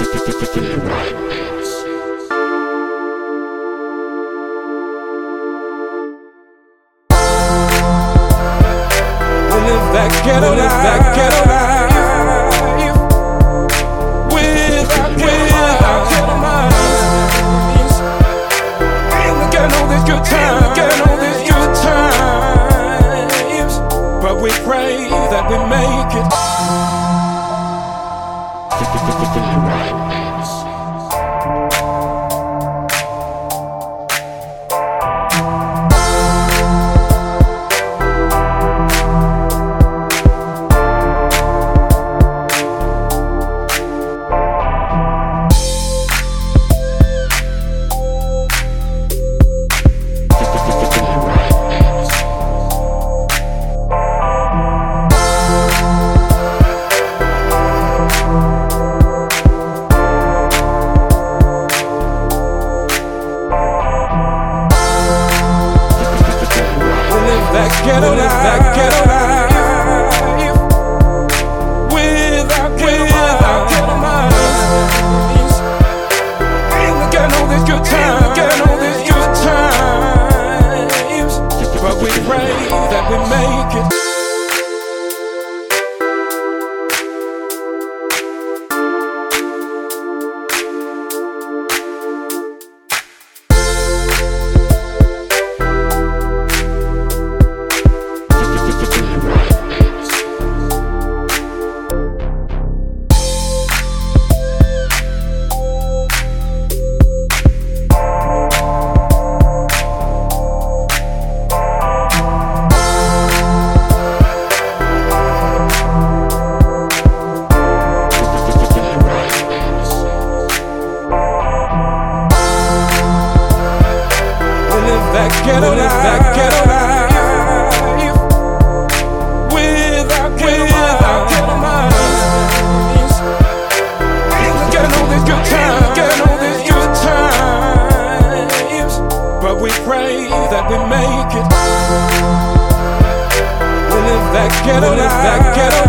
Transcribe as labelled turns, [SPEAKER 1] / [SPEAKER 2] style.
[SPEAKER 1] That ghetto life, without ghetto minds. Getting all these good times, getting all these good times. But we pray that we make it. Ghetto life, without ghetto minds. Getting all these good times, getting all these good times. But we pray that we make it. That ghetto life, without ghetto minds. Getting all these good times, getting all these good times. But we pray that we make it. We live that ghetto life.